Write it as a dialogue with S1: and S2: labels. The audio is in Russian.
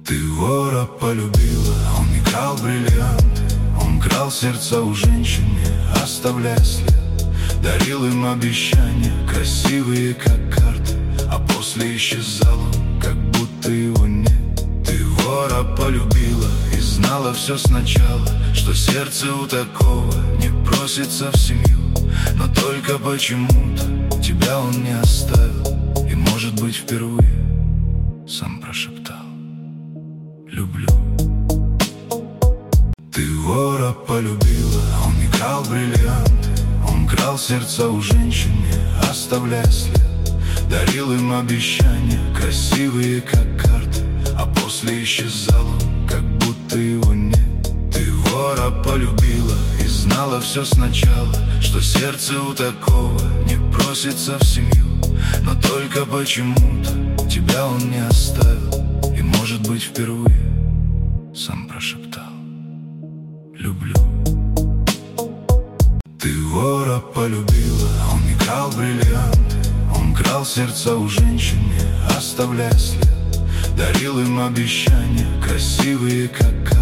S1: Ты вора полюбила, он не крал бриллианты, он крал сердца у женщин, не оставляя след. Дарил им обещания, красивые как карты, а после исчезал он, как будто его нет. Ты вора полюбила и знала все сначала, что сердце у такого не просится в семью. Но только почему-то тебя он не оставил, и, может быть, впервые сам прошептал: люблю. Ты вора полюбила, он не крал бриллианты, он крал сердца у женщин, не оставляя след. Дарил им обещания, красивые как карты, а после исчезал он, как будто его нет. Ты вора полюбила и знала все сначала, что сердце у такого не просится в семью. Но только почему-то тебя он не оставил, и, может быть, впервые сам прошептал: люблю. Ты вора полюбила, он не крал бриллианты, он крал сердца у женщин, не оставляя след. Дарил им обещания, красивые как карты,